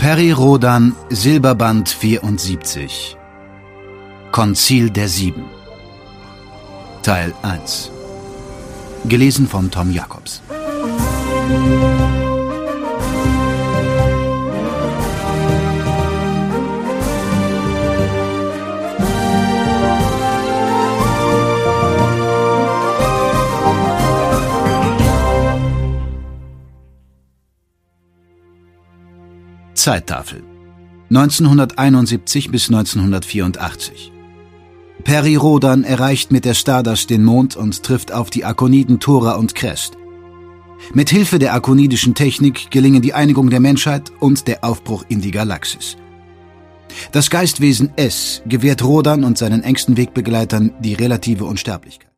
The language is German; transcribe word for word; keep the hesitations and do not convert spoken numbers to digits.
Peri Rodan, Silberband vierundsiebzig. Konzil der Sieben. Teil eins. Gelesen von Tom Jacobs. Zeittafel neunzehnhunderteinundsiebzig bis neunzehnhundertvierundachtzig. Peri Rodan erreicht mit der Stardust den Mond und trifft auf die Arkoniden Thora und Crest. Mit Hilfe der arkonidischen Technik gelingen die Einigung der Menschheit und der Aufbruch in die Galaxis. Das Geistwesen S gewährt Rodan und seinen engsten Wegbegleitern die relative Unsterblichkeit.